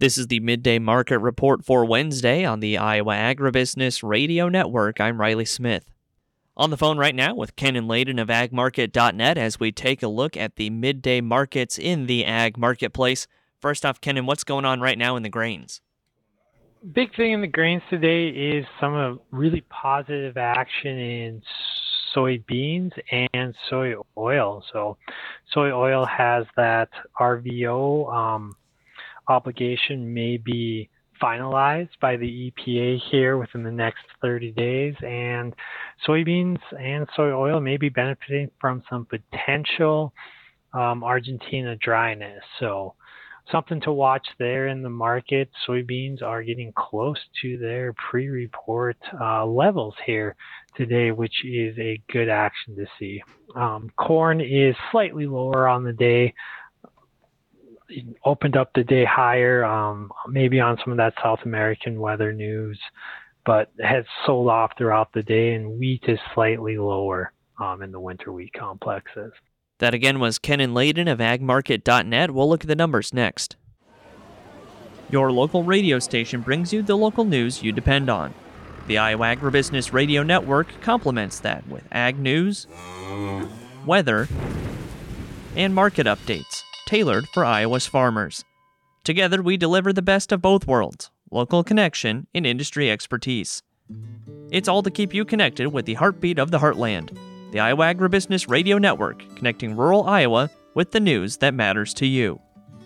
This is the Midday Market Report for Wednesday on the Iowa Agribusiness Radio Network. I'm Riley Smith. On the phone right now with Ken and Layden of agmarket.net as we take a look at the midday markets in the ag marketplace. First off, Ken, what's going on right now in the grains? Big thing in the grains today is some really positive action in soybeans and soy oil. So soy oil has that RVO obligation may be finalized by the EPA here within the next 30 days, and soybeans and soy oil may be benefiting from some potential Argentina dryness. So something to watch there in the market. Soybeans are getting close to their pre-report levels here today, which is a good action to see. Corn is slightly lower on the day. Opened up the day higher, maybe on some of that South American weather news, but has sold off throughout the day, and wheat is slightly lower in the winter wheat complexes. That again was Ken and Layden of agmarket.net. We'll look at the numbers next. Your local radio station brings you the local news you depend on. The Iowa Agribusiness Radio Network complements that with ag news, weather, and market updates tailored for Iowa's farmers. Together, we deliver the best of both worlds, local connection and industry expertise. It's all to keep you connected with the heartbeat of the heartland, the Iowa Agribusiness Radio Network, connecting rural Iowa with the news that matters to you.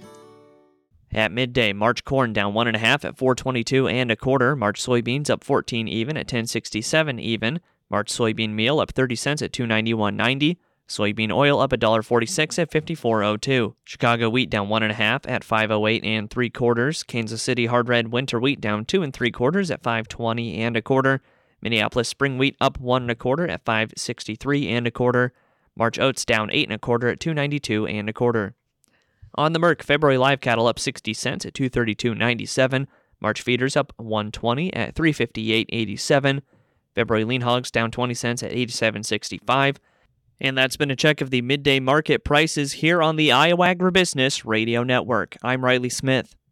At midday, March corn down 1.5 at 4.22 and a quarter. March soybeans up 14 even at 10.67 even. March soybean meal up 30 cents at 291.90. Soybean oil up $1.46 at 54.02. Chicago wheat down 1.5 at 5.08 and 3/4. Kansas City hard red winter wheat down 2 3/4 at 5.20 and a quarter. Minneapolis spring wheat up 1 1/4 at 5.63 and a quarter. March oats down 8 1/4 at 2.92 and a quarter. On the Merc, February live cattle up 60 cents at 232.97. March feeders up 1.20 at 358.87. February lean hogs down 20 cents at 87.65. And that's been a check of the midday market prices here on the Iowa Agribusiness Radio Network. I'm Riley Smith.